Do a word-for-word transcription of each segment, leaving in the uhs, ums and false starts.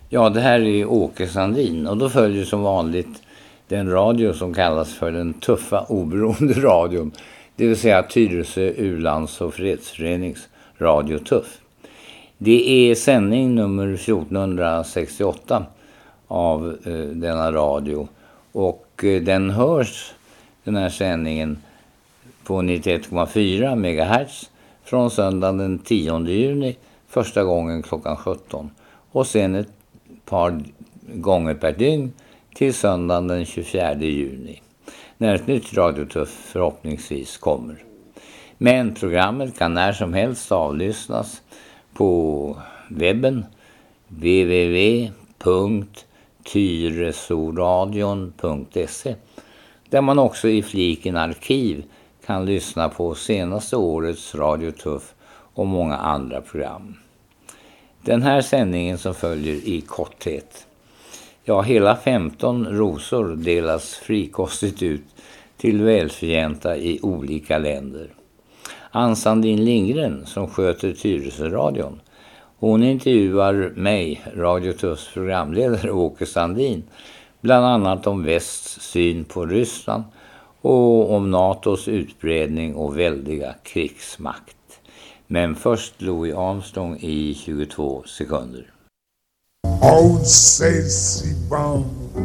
Ja, det här är Åke Sandin och då följer som vanligt den radio som kallas för den tuffa oberoende radion. Det vill säga Tyresö U-lands- och fredsförenings Radio Tuff. Det är sändning nummer fjortonhundrasextioåtta av eh, denna radio och eh, den hörs, den här sändningen, på nittioett komma fyra megahertz från söndagen den tionde juni första gången klockan sjutton och sen ett par gånger per dygn till söndagen den tjugofjärde juni när ett nytt radiotuff förhoppningsvis kommer. Men programmet kan när som helst avlyssnas på webben w w w punkt tyresoradion punkt se där man också i fliken arkiv kan lyssna på senaste årets radiotuff och många andra program. Den här sändningen som följer i korthet. Ja, hela femton rosor delas frikostigt ut till välförtjänta i olika länder. Ann Sandin Lindgren som sköter Tyresö-radion. Hon intervjuar mig, Radio Tuffs programledare Åke Sandin, bland annat om västs syn på Ryssland och om NATOs utbredning och väldiga krigsmakt. Men först Louis Armstrong i tjugotvå sekunder. Old Stacy Bond,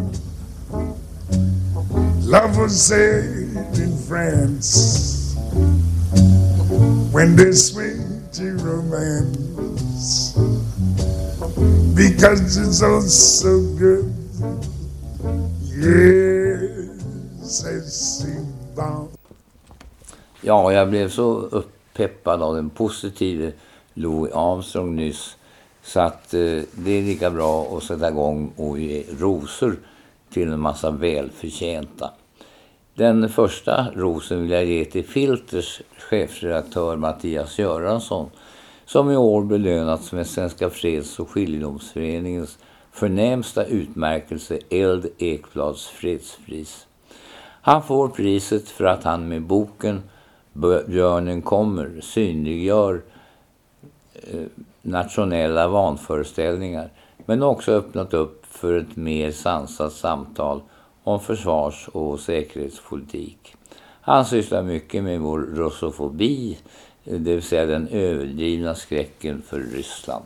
love was said in France, when they swing to romance, because it's all so good. Yes, Stacy Bond. Ja, jag blev så uppeppad av den positiva Louis Armstrong nyss, så att eh, det är lika bra att sätta igång och ge rosor till en massa välförtjänta. Den första rosen vill jag ge till Filters chefredaktör Mattias Göransson, som i år belönats med Svenska freds- och skiljedomsföreningens förnämsta utmärkelse Eld Ekblads fredspris. Han får priset för att han med boken Björnen kommer synliggör eh, nationella vanföreställningar, men också öppnat upp för ett mer sansat samtal om försvars- och säkerhetspolitik. Han sysslar mycket med vår russofobi, det vill säga den överdrivna skräcken för Ryssland.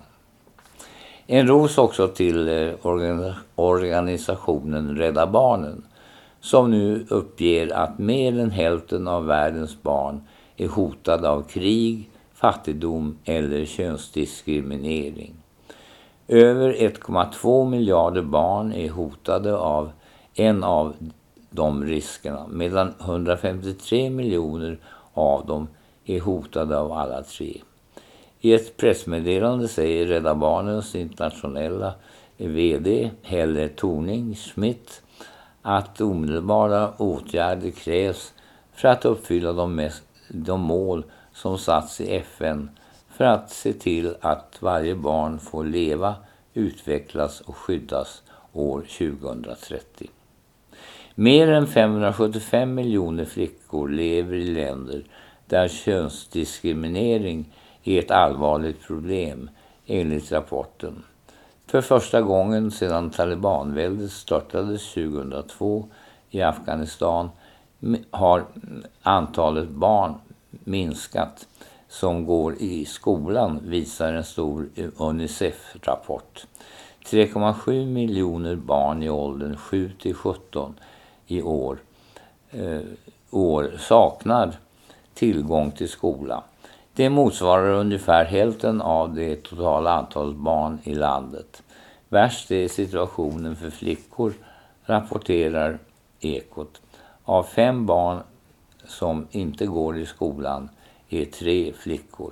En ros också till organisationen Rädda Barnen, som nu uppger att mer än hälften av världens barn är hotade av krig, fattigdom eller könsdiskriminering. Över ett komma två miljarder barn är hotade av en av de riskerna, medan hundrafemtiotre miljoner av dem är hotade av alla tre. I ett pressmeddelande säger Rädda Barnens internationella vd Helle Thorning-Schmidt att omedelbara åtgärder krävs för att uppfylla de, mest, de mål som satts i F N för att se till att varje barn får leva, utvecklas och skyddas år tjugohundratrettio. Mer än femhundrasjuttiofem miljoner flickor lever i länder där könsdiskriminering är ett allvarligt problem, enligt rapporten. För första gången sedan talibanväldet startades tjugohundratvå i Afghanistan har antalet barn minskat som går i skolan, visar en stor UNICEF-rapport. tre komma sju miljoner barn i åldern sju till sjutton i år, eh, år saknar tillgång till skola. Det motsvarar ungefär hälften av det totala antalet barn i landet. Värst är situationen för flickor, rapporterar Ekot. Av fem barn som inte går i skolan är tre flickor.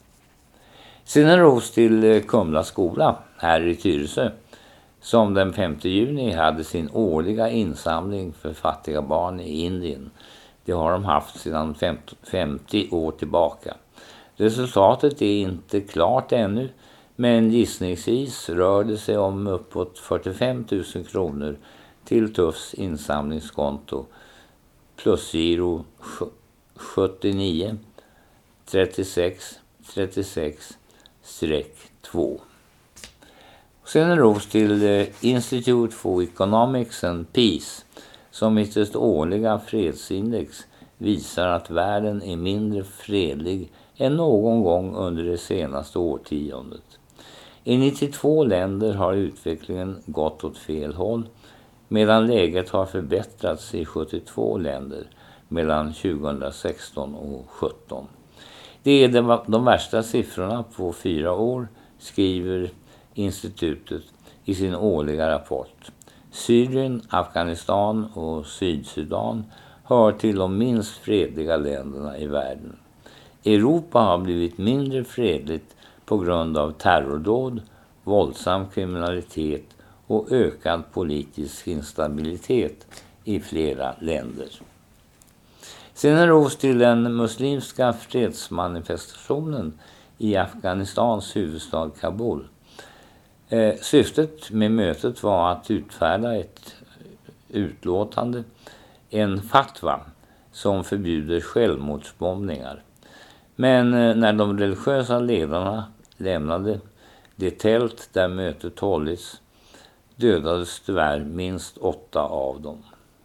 Sen en ros till Kumla skola här i Tyresö, som den femte juni hade sin årliga insamling för fattiga barn i Indien. Det har de haft sedan femtio år tillbaka. Resultatet är inte klart ännu, men gissningsvis rör det sig om uppåt fyrtiofem tusen kronor till Tuffs insamlingskonto plusgiro sjuttionio trettiosex trettiosex två. Sen en ros till eh, Institute for Economics and Peace, som i sitt årliga fredsindex visar att världen är mindre fredlig än någon gång under det senaste årtiondet. I nittiotvå länder har utvecklingen gått åt fel håll, medan läget har förbättrats i sjuttiotvå länder mellan tjugohundrasexton och sjutton. Det är de, de värsta siffrorna på fyra år, skriver institutet i sin årliga rapport. Syrien, Afghanistan och Sydsudan hör till de minst fredliga länderna i världen. Europa har blivit mindre fredligt på grund av terrordåd, våldsam kriminalitet och ökad politisk instabilitet i flera länder. Sen en ros till den muslimska fredsmanifestationen i Afghanistans huvudstad Kabul. Eh, syftet med mötet var att utfärda ett utlåtande, en fatwa som förbjuder självmordsbombningar. Men eh, när de religiösa ledarna lämnade det tält där mötet hållits dödades tyvärr minst åtta av dem.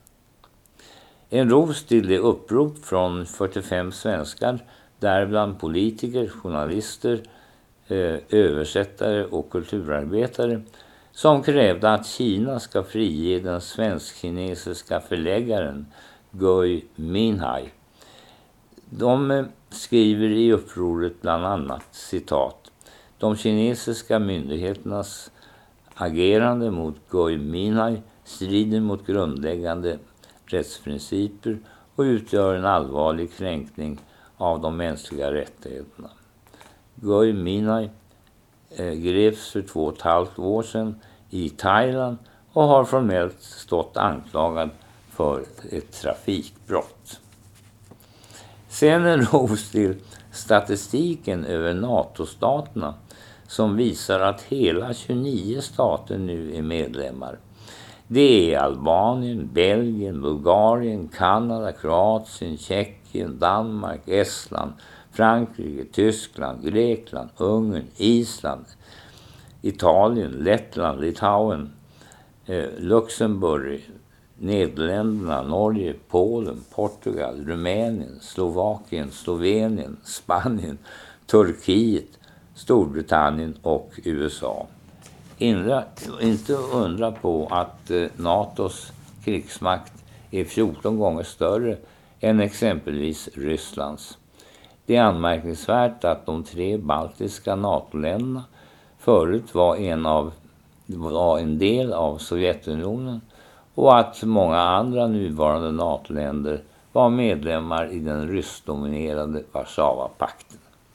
En ros till det upprop från fyrtiofem svenskar, däribland politiker, journalister, eh, översättare och kulturarbetare, som krävde att Kina ska frige den svensk-kinesiska förläggaren Gui Minhai. De eh, skriver i upproret bland annat, citat, de kinesiska myndigheternas agerande mot Gui Minhai strider mot grundläggande rättsprinciper och utgör en allvarlig kränkning av de mänskliga rättigheterna. Gui Minhai eh, greps för två och ett halvt år sedan i Thailand och har formellt stått anklagad för ett trafikbrott. Sen en ros till statistiken över NATO-staterna som visar att hela tjugonio stater nu är medlemmar. Det är Albanien, Belgien, Bulgarien, Kanada, Kroatien, Tjeckien, Danmark, Estland, Frankrike, Tyskland, Grekland, Ungern, Island, Italien, Lettland, Litauen, eh, Luxemburg, Nederländerna, Norge, Polen, Portugal, Rumänien, Slovakien, Slovenien, Spanien, Turkiet, Storbritannien och U S A. Indra, inte undra på att eh, NATOs krigsmakt är fjorton gånger större än exempelvis Rysslands. Det är anmärkningsvärt att de tre baltiska NATO-länderna förut var en, av, var en del av Sovjetunionen och att många andra nuvarande NATO-länder var medlemmar i den ryssdominerade Warszawapakten.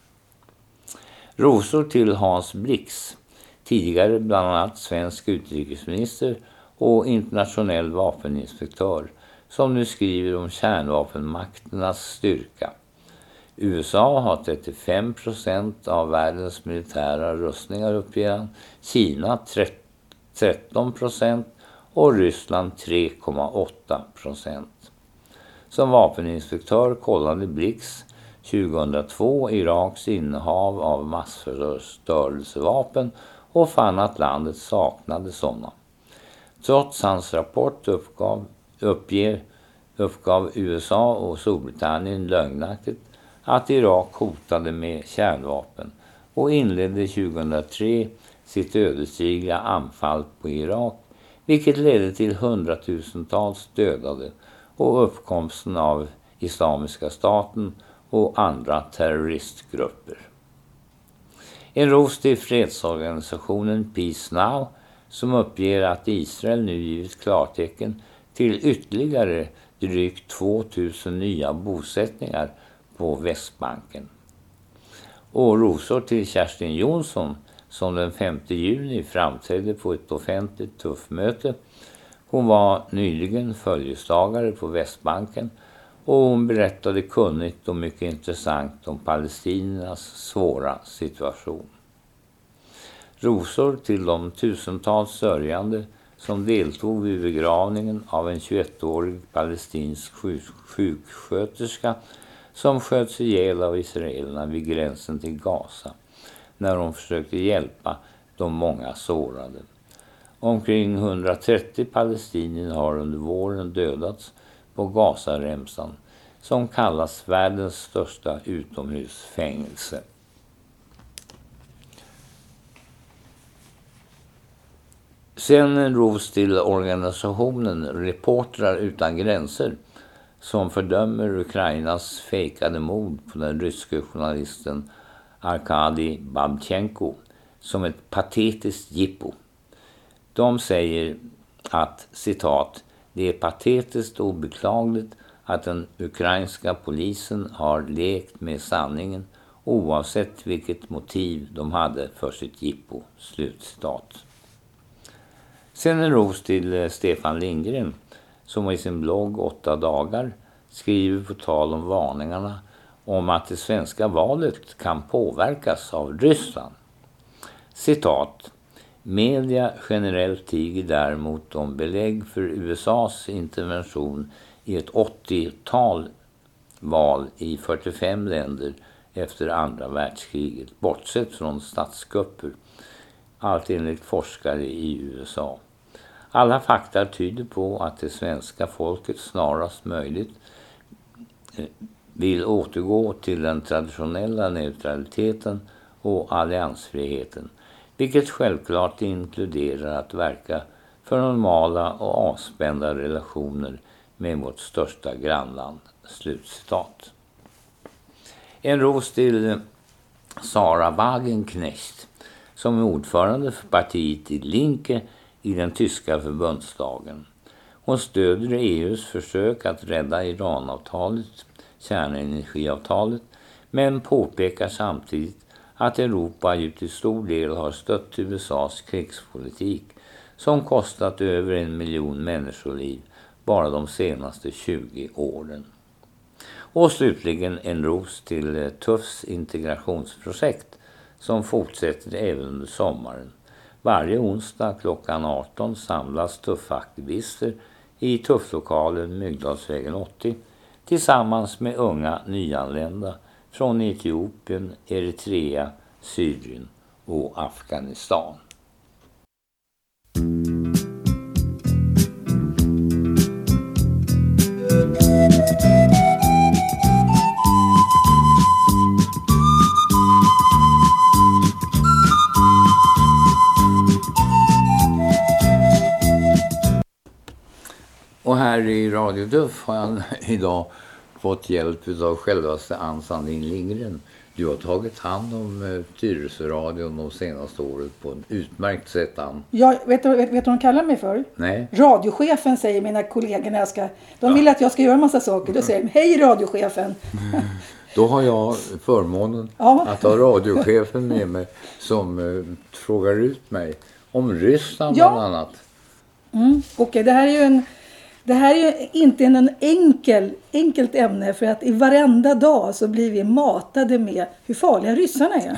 Rosor till Hans Blix, tidigare bland annat svensk utrikesminister och internationell vapeninspektör, som nu skriver om kärnvapenmakternas styrka. U S A har trettiofem procent av världens militära rustningar, uppger han, Kina tretton procent och Ryssland tre komma åtta procent. Som vapeninspektör kollade Blix tjugohundratvå Iraks innehav av massförstörelsevapen och fann att landet saknade sådana. Trots hans rapport uppgav, uppger, uppgav U S A och Storbritannien lögnaktigt att Irak hotade med kärnvapen och inledde tjugohundratre sitt ödesdigra anfall på Irak, vilket ledde till hundratusentals dödade och uppkomsten av Islamiska staten och andra terroristgrupper. En ros till fredsorganisationen Peace Now, som uppger att Israel nu givit klartecken till ytterligare drygt tvåtusen nya bosättningar på Västbanken. Och rosor till Kerstin Jonsson, som den femte juni framträdde på ett offentligt tuffmöte. Hon var nyligen följeslagare på Västbanken och hon berättade kunnigt och mycket intressant om palestiniernas svåra situation. Rosor till de tusentals sörjande som deltog vid begravningen av en tjugoettårig palestinsk sjuksköterska som sköts ihjäl av israelerna vid gränsen till Gaza när de försökte hjälpa de många sårade. Omkring hundratrettio palestinier har under våren dödats på Gazaremsan, som kallas världens största utomhusfängelse. Sen ros till organisationen Reportrar utan gränser, som fördömer Ukrainas fejkade mord på den ryske journalisten Arkadij Babchenko som ett patetiskt jippo. De säger att, citat, det är patetiskt och beklagligt att den ukrainska polisen har lekt med sanningen oavsett vilket motiv de hade för sitt jippo, slutcitat. Sen en ros till Stefan Lindgren, som i sin blogg Åtta dagar skriver på tal om varningarna om att det svenska valet kan påverkas av Ryssland. Citat: media generellt tiger däremot om belägg för U S A:s intervention i ett åttiotal val i fyrtiofem länder efter andra världskriget, bortsett från statskupper. Allt enligt forskare i U S A. Alla fakta tyder på att det svenska folket snarast möjligt vill återgå till den traditionella neutraliteten och alliansfriheten, vilket självklart inkluderar att verka för normala och avspända relationer med vårt största grannland. Slutcitat. En ros till Sarah Wagenknecht, som är ordförande för partiet Die Linke i den tyska förbundsdagen. Hon stöder E U:s försök att rädda Iranavtalet, kärnenergiavtalet, men påpekar samtidigt att Europa ju till stor del har stött U S A:s krigspolitik som kostat över en miljon människoliv bara de senaste tjugo åren. Och slutligen en ros till Tufs integrationsprojekt som fortsätter även under sommaren. Varje onsdag klockan arton samlas tuffa aktivister i Tufflokalen Myggdalsvägen åttio tillsammans med unga nyanlända från Etiopien, Eritrea, Syrien och Afghanistan. Och här i Radio Duff har jag idag fått hjälp av självaste Ann Sandin Lindgren. Du har tagit hand om Tyresöradion de senaste året på ett utmärkt sätt, Ann. Ja, vet du vet, vet du vad de kallar mig för? Nej. Radiochefen, säger mina kollegor när jag ska... De vill ja. att jag ska göra en massa saker. Då säger de, hej radiochefen. Då har jag förmånen ja. att ha radiochefen med mig som uh, frågar ut mig om Ryssland ja. bland annat. Mm. Okej, okay, det här är ju en... Det här är ju inte en enkel, enkelt ämne, för att i varenda dag så blir vi matade med hur farliga ryssarna är.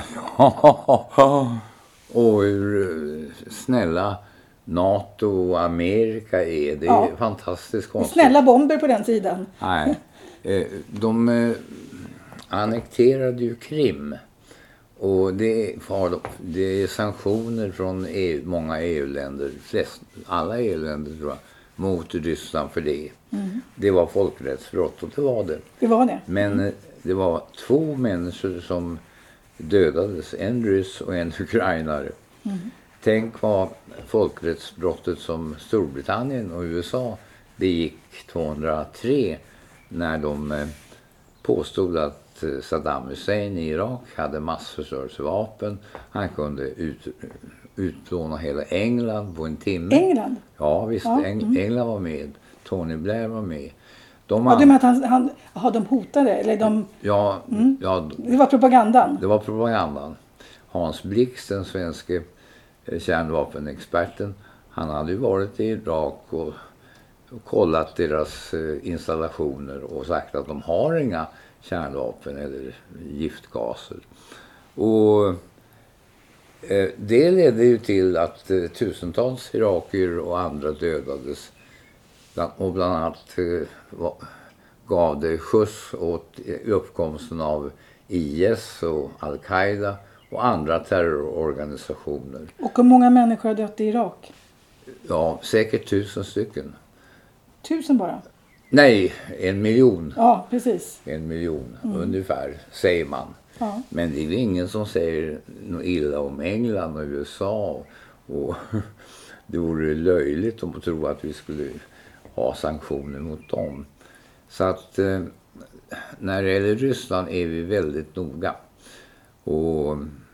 Och hur snälla NATO och Amerika är. Det är ja. fantastiskt konstigt. Snälla bomber på den sidan. Nej, de annekterade ju Krim. Och det, det är sanktioner från E U, många E U-länder, flest, alla E U-länder tror jag, mot Ryssland för det. Mm. Det var folkrättsbrott och det var det. Det var det. Men mm. det var två människor som dödades, en ryss och en ukrainare. Mm. Tänk vad folkrättsbrottet som Storbritannien och U S A begick tvåhundratre när de påstod att Saddam Hussein i Irak hade massförstörelsevapen. Han kunde ut, utplåna hela England på en timme. England? Ja, visst. Ja. Eng- England var med. Tony Blair var med. De ja, an- du menar att han, han, aha, de hotade? Eller de... Ja, mm. ja, det var propagandan? Det var propagandan. Hans Blix, den svenske kärnvapenexperten, han hade ju varit i Irak och, och kollat deras installationer och sagt att de har inga kärnvapen eller giftgaser. Och eh, det ledde ju till att eh, tusentals irakier och andra dödades. Och bland annat eh, var, gav det skjuts åt uppkomsten av I S och Al-Qaida och andra terrororganisationer. Och hur många människor har dött i Irak? Ja, säkert tusen stycken. Tusen bara? Nej, en miljon. Ja, precis. En miljon, Mm. ungefär, säger man. Ja. Men det är ingen som säger något illa om England och U S A. Och det vore löjligt om att tro att vi skulle ha sanktioner mot dem. Så att eh, när det gäller Ryssland är vi väldigt noga. Och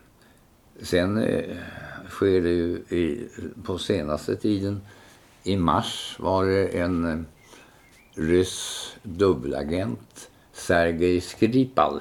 sen eh, sker det ju i, på senaste tiden, i mars var det en eh, ryss dubbelagent, Sergej Skripal.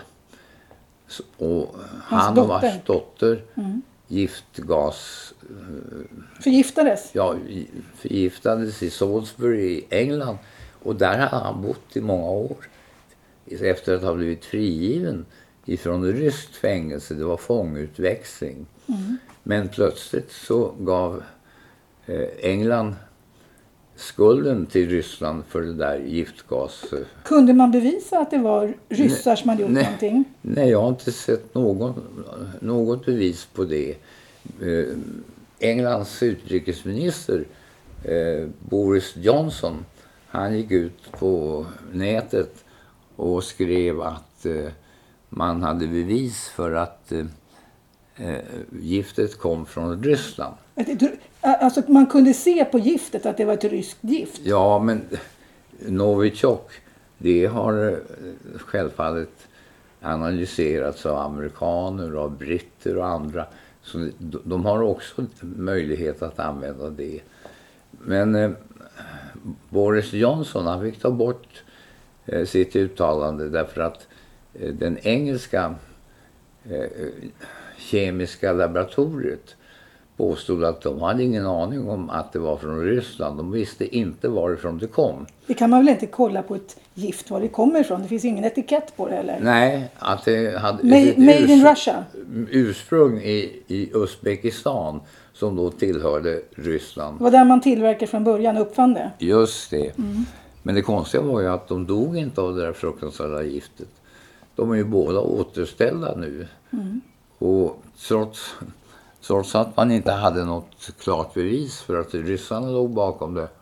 Och han och vars dotter mm. giftgas förgiftades. Ja, förgiftades i Salisbury i England, och där har han bott i många år efter att ha blivit frigiven ifrån ryskt fängelse. Det var fångutväxling. Mm. Men plötsligt så gav eh, England skulden till Ryssland för det där giftgas. Kunde man bevisa att det var ryssar som hade gjort nej, någonting? Nej, jag har inte sett någon, något bevis på det. Eh, Englands utrikesminister eh, Boris Johnson, han gick ut på nätet och skrev att eh, man hade bevis för att eh, eh, giftet kom från Ryssland. Alltså man kunde se på giftet att det var ett ryskt gift? Ja, men Novichok, det har självfallet analyserats av amerikaner, av britter och andra. Så de har också möjlighet att använda det. Men eh, Boris Johnson, han fick ta bort eh, sitt uttalande därför att eh, den engelska eh, kemiska laboratoriet påstod att de hade ingen aning om att det var från Ryssland. De visste inte varifrån det kom. Det kan man väl inte kolla på ett gift var det kommer ifrån? Det finns ingen etikett på det heller. Nej, att det hade made, ett made urs, in Russia. ursprung i, i Uzbekistan som då tillhörde Ryssland. Det var där man tillverkade från början och uppfann det. Just det. Mm. Men det konstiga var ju att de dog inte av det där fruktansvärda giftet. De är ju båda återställda nu. Mm. Och trots... Trots att man inte hade något klart bevis för att ryssarna låg bakom det,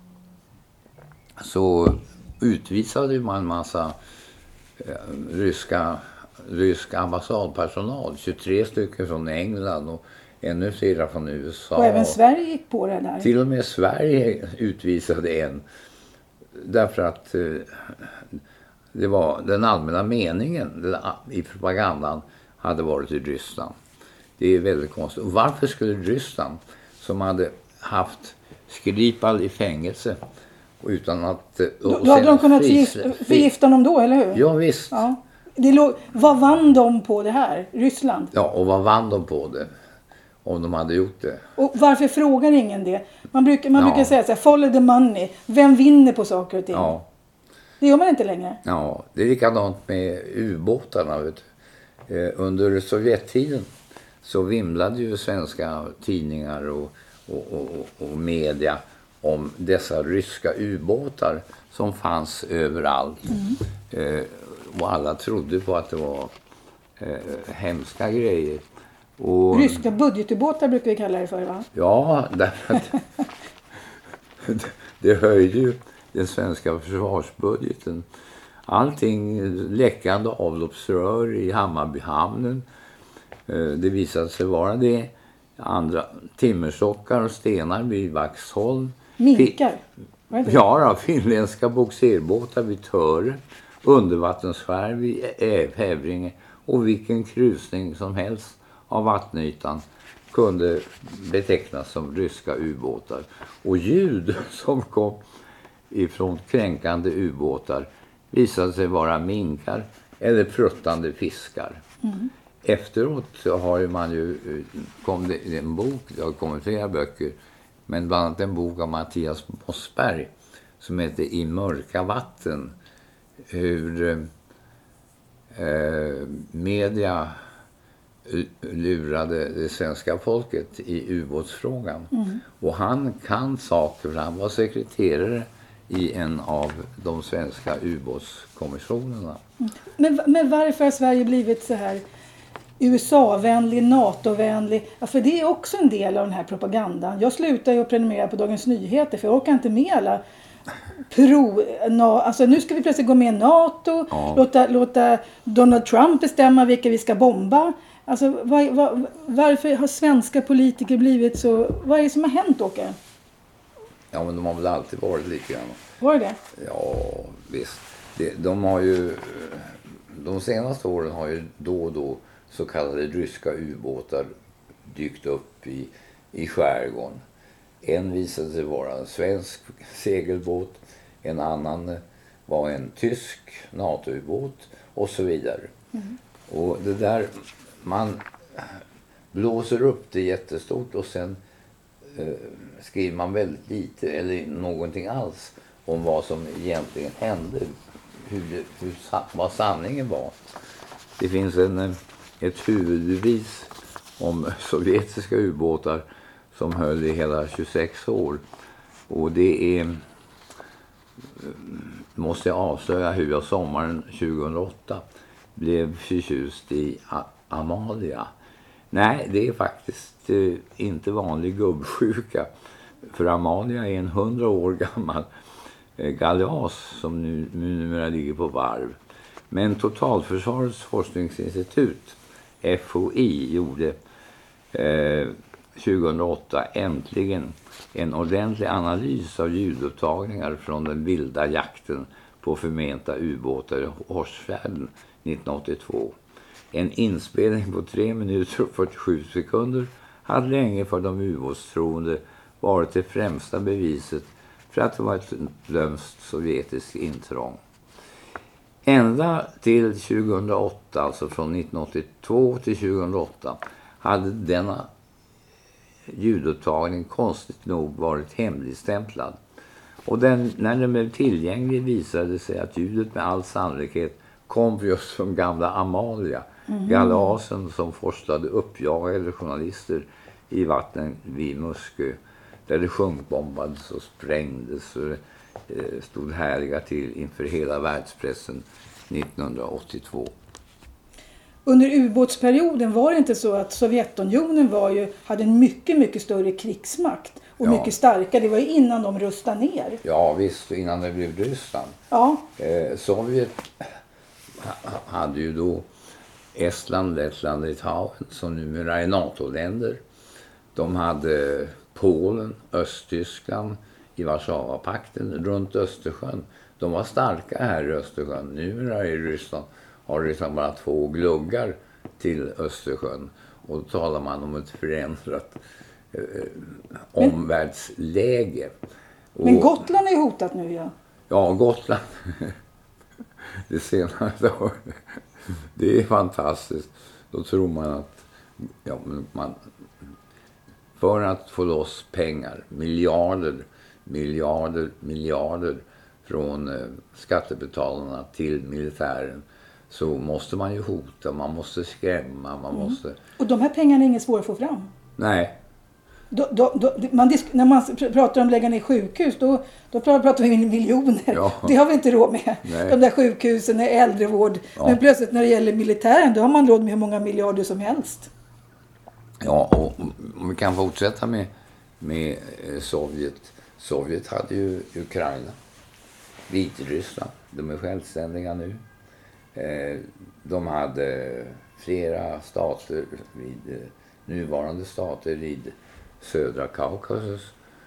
så utvisade man en massa eh, ryska, rysk ambassadpersonal. tjugotre stycken från England och ännu flera från U S A. Och även Sverige gick på det där. Till och med Sverige utvisade en. Därför att eh, det var den allmänna meningen i propagandan hade varit i Ryssland. Det är väldigt konstigt. Och varför skulle Ryssland, som hade haft Skripal i fängelse och utan att... Då, då hade de kunnat förgifta, förgifta dem då, eller hur? Ja, visst. Ja. Det låg, vad vann de på det här, Ryssland? Ja, och vad vann de på det om de hade gjort det? Och varför frågar ingen det? Man brukar, man ja. brukar säga så här, follow the money. Vem vinner på saker och ting? Ja. Det gör man inte längre. Ja, det är likadant med ubåtarna, vet du. Under Sovjettiden så vimlade ju svenska tidningar och, och, och, och media om dessa ryska ubåtar som fanns överallt. Mm. Eh, och alla trodde på att det var eh, hemska grejer. Och, ryska budgetubåtar brukar vi kalla det för, va? Ja, därför att det, det höjde ju den svenska försvarsbudgeten. Allting, läckande avloppsrör i Hammarbyhamnen. Det visade sig vara det. Andra timmerstockar och stenar vid Vaxholm. Minkar? Vad är det? Ja, finländska boxerbåtar vid Töre. Undervattensskär vid Hävringe. Och vilken krusning som helst av vattenytan kunde betecknas som ryska ubåtar. Och ljud som kom ifrån kränkande ubåtar visade sig vara minkar eller pruttande fiskar. Mm. Efteråt så har ju man ju, kom det en bok, det har kommit flera böcker, men bland annat en bok av Mattias Mossberg som heter I mörka vatten, hur eh, media lurade det svenska folket i ubåtsfrågan. Mm. Och han kan saker, för han var sekreterare i en av de svenska ubåtskommissionerna. Mm. Men, men varför har Sverige blivit så här U S A-vänlig, NATO-vänlig. Ja, för det är också en del av den här propagandan. Jag slutar ju att prenumerera på Dagens Nyheter för jag orkar inte med alla pro... Na, alltså nu ska vi plötsligt gå med i NATO, Ja. låta, låta Donald Trump bestämma vilka vi ska bomba. Alltså var, var, varför har svenska politiker blivit så... Vad är det som har hänt, Åke? Ja, men de har väl alltid varit lite grann. Var det det? Ja, visst. De, de har ju... De senaste åren har ju då och då så kallade ryska ubåtar dykt upp i, i skärgården. En visade sig vara en svensk segelbåt, en annan var en tysk NATO-ubåt och så vidare. Mm. Och det där, man blåser upp det jättestort och sen eh, skriver man väldigt lite eller någonting alls om vad som egentligen hände, hur, det, hur vad sanningen var. Det finns en, ett huvudbevis om sovjetiska ubåtar som höll i hela tjugosex år. Och det är, måste jag avslöja hur jag sommaren tjugohundraåtta blev förtjust i Amalia. Nej, det är faktiskt eh, inte vanlig gubbsjuka. För Amalia är en hundra år gammal eh, galeas som nu, numera ligger på varv. Men Totalförsvarets forskningsinstitut, F O I, gjorde eh, tjugohundraåtta äntligen en ordentlig analys av ljudupptagningar från den vilda jakten på förmenta ubåtar i Hårsfjärden nittonhundraåttiotvå. En inspelning på tre minuter och fyrtiosju sekunder hade länge för de ubåtstroende varit det främsta beviset för att det var ett lömskt sovjetiskt intrång. Ända till tjugohundraåtta, alltså från nittonhundraåttiotvå till tjugohundraåtta, hade denna ljudupptagning konstigt nog varit hemligstämplad. Och den, när den blev tillgänglig visade det sig att ljudet med all sannolikhet kom just från gamla Amalia, mm. galeasen som forslade uppjagade journalister i vattnen vid Muskö, där det sjunkbombades och sprängdes och eh, stod härliga till inför hela världspressen nittonhundraåttiotvå. Under ubåtsperioden var det inte så att Sovjetunionen var ju, hade en mycket, mycket större krigsmakt och ja. mycket starkare. Det var ju innan de rustade ner. Ja visst, innan det blev Ryssland. Ja. Eh, Sovjet hade ju då Estland, Lettland och Litauen som numera är NATO-länder. De hade Polen, Östtyskland i Warszawapakten runt Östersjön. De var starka här i Östersjön. Numera i Ryssland har Ryssland bara två gluggar till Östersjön. Och då talar man om ett förändrat eh, men, omvärldsläge. Och, men Gotland är hotat nu, ja. Ja, Gotland. Det senaste året. Det är fantastiskt. Då tror man att ja, man, för att få loss pengar, miljarder, miljarder, miljarder från eh, skattebetalarna till militären, så måste man ju hota, man måste skrämma, man mm. måste... Och de här pengarna är inget svårt att få fram? Nej. Då, då, då, man disk- när man pratar om att lägga ner sjukhus, då, då pratar vi miljoner. Ja. Det har vi inte råd med. Nej. De där sjukhusen är äldrevård. Ja. Men plötsligt när det gäller militären, då har man råd med hur många miljarder som helst. Ja, och om vi kan fortsätta med, med Sovjet. Sovjet hade ju Ukraina, Vitryssland, de är självständiga nu. De hade flera stater, vid, nuvarande stater vid södra Kaukasus,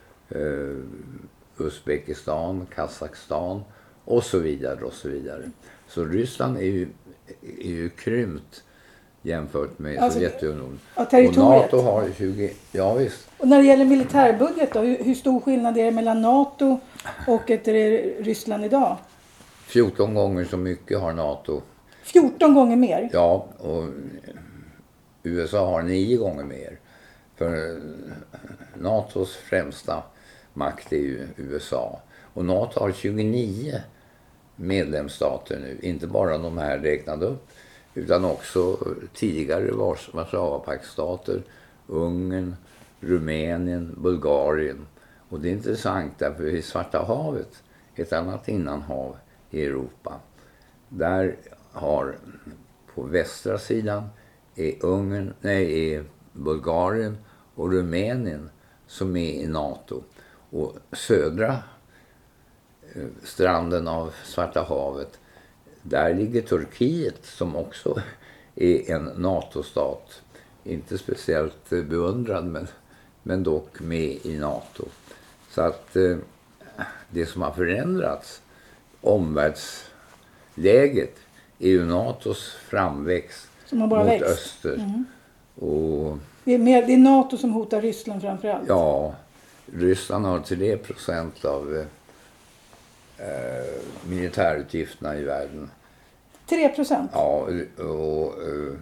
Uzbekistan, Kazakstan och så vidare och så vidare. Så Ryssland är ju, är ju krympt jämfört med alltså, Sovjetunionen. Ja, och NATO har tjugo... Ja, visst. Och när det gäller militärbudget då, hur, hur stor skillnad är det mellan NATO och ett Ryssland idag? fjorton gånger så mycket har NATO. fjorton gånger mer? Ja, och U S A har nio gånger mer. För NATOs främsta makt är ju U S A. Och NATO har tjugonio medlemsstater nu. Inte bara de här räknade upp, utan också tidigare Warszawapaktstater, Ungern, Rumänien, Bulgarien. Och det är intressant därför i Svarta havet, ett annat innanhav i Europa, där har på västra sidan är, Ungern, nej, är Bulgarien och Rumänien som är i NATO. Och södra eh, stranden av Svarta havet, där ligger Turkiet som också är en NATO-stat. Inte speciellt eh, beundrad, men, men dock med i NATO. Så att eh, det som har förändrats, omvärldsläget, är ju NATOs framväxt mot växt. öster. Mm. Och, det, är mer, det är NATO som hotar Ryssland framförallt. Ja, Ryssland har tre procent av eh, militärutgifterna i världen. tre procent? Ja, och eh,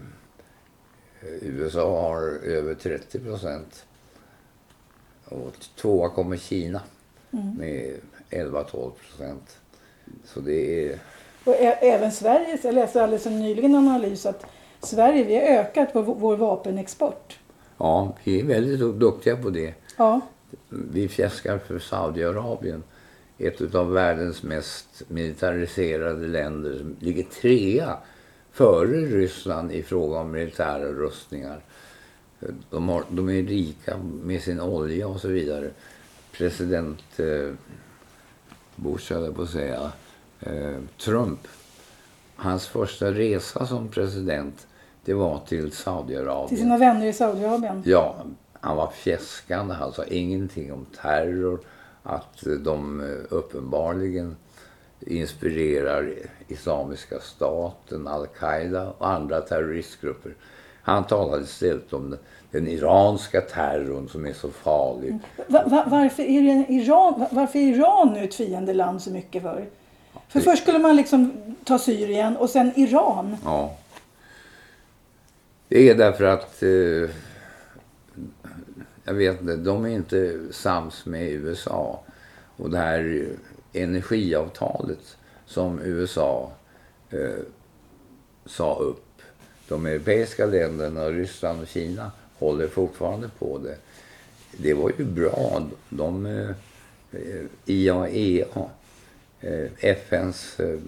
U S A har över trettio procent. Och tvåa kommer Kina mm. med elva till tolv procent. Så det är... Och ä- även Sverige, jag läste alldeles nyligen en analys att Sverige, vi har ökat på vår vapenexport. Ja, vi är väldigt duktiga på det. Ja. Vi fjäskar för Saudiarabien, ett av världens mest militariserade länder, som ligger trea före Ryssland i fråga om militära rustningar. De, har, de är rika med sin olja och så vidare. President eh, Bush, höll jag på att säga, eh, Trump, hans första resa som president, det var till Saudiarabien. Till sina vänner i Saudiarabien? Ja, han var fjäskande, han sa ingenting om terror, att de uppenbarligen inspirerar Islamiska staten, Al-Qaida och andra terroristgrupper. Han talade istället om den, den iranska terrorn som är så farlig. Va, va, varför, är det Iran, varför är Iran nu ett fiendeland så mycket för? För det, först skulle man liksom ta Syrien och sen Iran. Ja. Det är därför att eh, jag vet inte, de är inte sams med U S A. Och det här energiavtalet som U S A eh, sa upp. De europeiska länderna, Ryssland och Kina, håller fortfarande på det. Det var ju bra. De, eh, I A E A, eh, F N:s eh,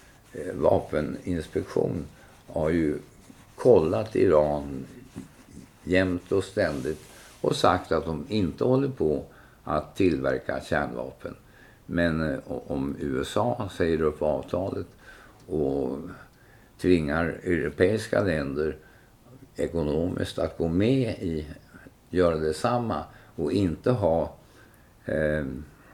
vapeninspektion, har ju kollat Iran jämt och ständigt och sagt att de inte håller på att tillverka kärnvapen. Men eh, om U S A säger upp avtalet och tvingar europeiska länder ekonomiskt att gå med i, göra detsamma och inte ha eh,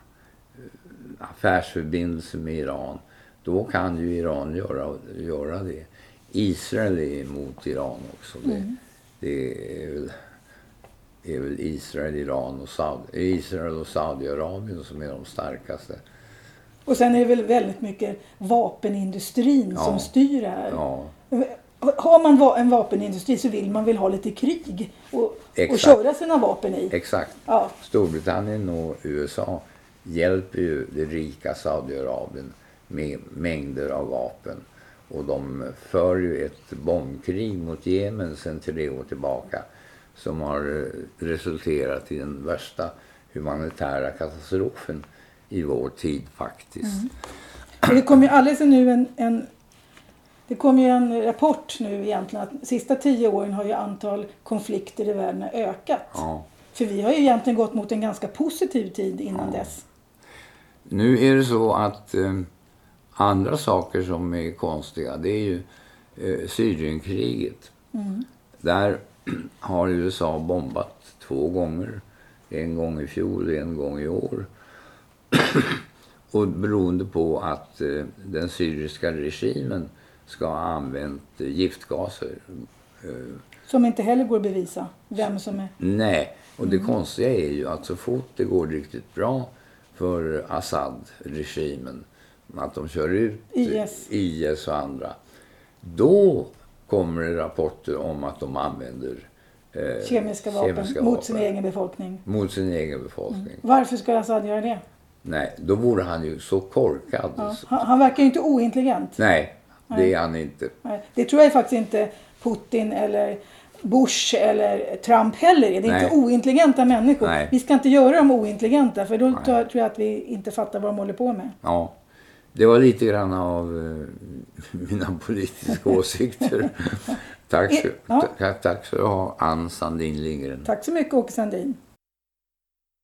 affärsförbindelser med Iran, då kan ju Iran göra, göra det. Israel är emot Iran också. Det, mm. det är, väl, är väl Israel, Iran och Saudi, Israel och Saudiarabien som är de starkaste. Och sen är det väl väldigt mycket vapenindustrin ja. som styr det här. Ja. Har man va- en vapenindustri så vill man väl ha lite krig och, och köra sina vapen i. Exakt. Ja. Storbritannien och U S A hjälper ju det rika Saudiarabien med mängder av vapen. Och de för ju ett bombkrig mot Jemen sedan tre år tillbaka som har resulterat i den värsta humanitära katastrofen i vår tid faktiskt. Mm. Det kommer ju alldeles nu en, en det kommer ju en rapport nu egentligen att de sista tio åren har ju antal konflikter i världen ökat. Ja. För vi har ju egentligen gått mot en ganska positiv tid innan ja. dess. Nu är det så att eh, andra saker som är konstiga, det är ju eh, Syrienkriget. Mm. Där har U S A bombat två gånger. En gång i fjol och en gång i år. Och beroende på att eh, den syriska regimen ska ha använt eh, giftgaser. Eh, som inte heller går att bevisa vem som är... Nej, och det mm. konstiga är ju att så fort det går riktigt bra för Assad-regimen, att de kör ut I S. I S och andra, då kommer det rapporter om att de använder eh, kemiska vapen, kemiska mot vapen sin egen befolkning. Mot sin egen befolkning. Mm. Varför ska Assad göra det? Nej, då vore han ju så korkad. Ja. Han, han verkar ju inte ointelligent. Nej, det Nej. är han inte. Nej. Det tror jag faktiskt inte Putin eller Bush eller Trump heller är. Det är Nej. inte ointelligenta människor. Nej. Vi ska inte göra dem ointelligenta, för då tror jag att vi inte fattar vad de håller på med. Ja, Det var lite grann av uh, mina politiska åsikter. Tack, ja. tack, tack så du ha, Ann Sandin Lindgren. Tack så mycket, Åke Sandin.